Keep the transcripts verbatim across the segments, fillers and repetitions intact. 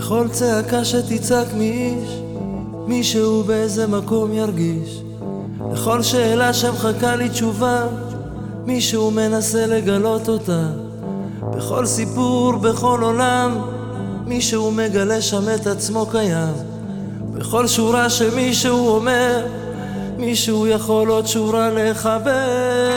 בכל צעקה שתצעק מאיש, מישהו באיזה מקום ירגיש. לכל שאלה שמחכה לי תשובה, מישהו מנסה לגלות אותה. בכל סיפור, בכל עולם, מישהו מגלה שם את עצמו קיים. בכל שורה שמישהו אומר, מישהו יכול עוד שורה לחבר.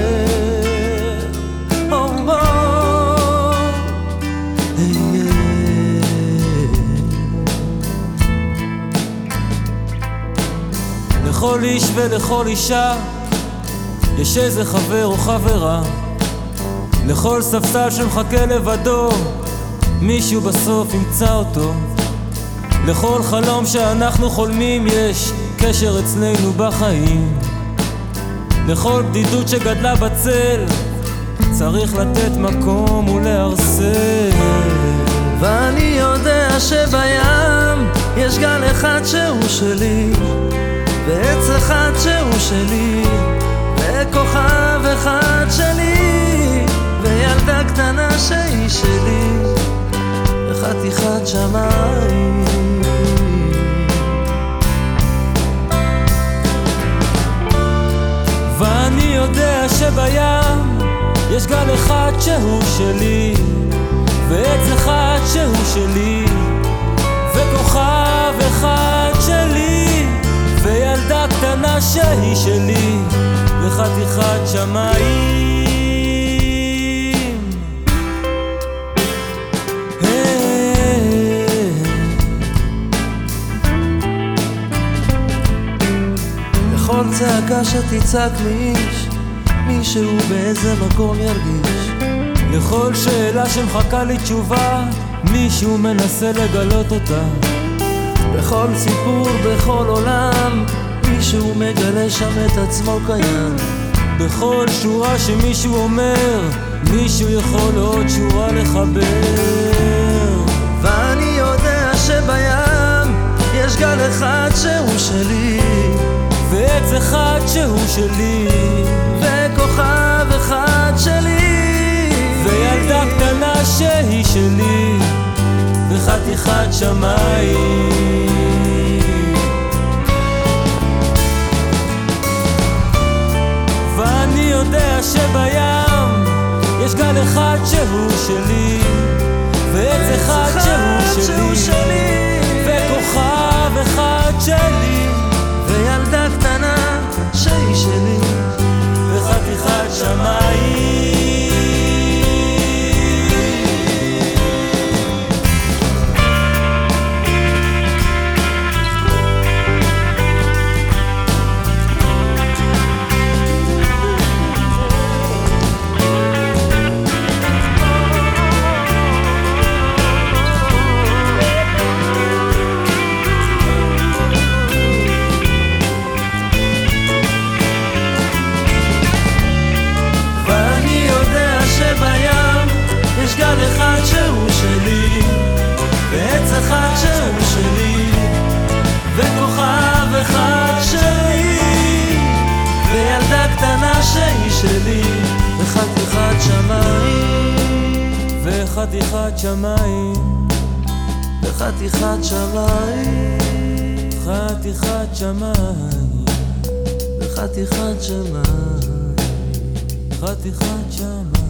לכל איש ולכל אישה יש איזה חבר או חברה. לכל ספסל שמחכה לבדו, מישהו בסוף ימצא אותו. לכל חלום שאנחנו חולמים יש קשר אצלנו בחיים. לכל בדידות שגדלה בצל צריך לתת מקום ולהרסל. ואני יודע שבים יש גל אחד שהוא שלי, ועץ אחד שהוא שלי, וכוכב אחד שלי, וילדה קטנה שהיא שלי, וחתיכת שמיים. ואני יודע שבים יש גל אחד שהוא שלי, ועץ אחד שהוא שלי, וכוכב אחד שלי, וילדה קטנה שהיא שלי, וחתיכת שמיים. לכל צעקה שתצעק מאיש, מישהו באיזה מקום ירגיש. לכל שאלה שמחכה לי תשובה, מישהו מנסה לגלות אותה. בכל סיפור, בכל עולם, מישהו מגלה שם את עצמו קיים. בכל שורה שמישהו אומר, מישהו יכול עוד שורה לחבר. ואני יודע שבים יש גל אחד שהוא שלי, ועץ אחד שהוא שלי, וכוכב אחד שלי, וילדה קטנה שהיא שלי, וחתיכת שמיים. ואני יודע שבים יש גל אחד שהוא שלי, ועץ אחד שהוא שלי, וכוכב אחד שלי, וילדה קטנה שהיא שלי, וחתיכת שמיים. יש גל אחד שהוא שלי, ועץ אחד שהוא שלי, וכוכב אחד שלי, וילדה קטנה שהיא שלי, וחתיכת שמיים, וחתיכת שמיים, וחתיכת שמיים, חתיכת שמיים, וחתיכת שמיים, חתיכת שמיים.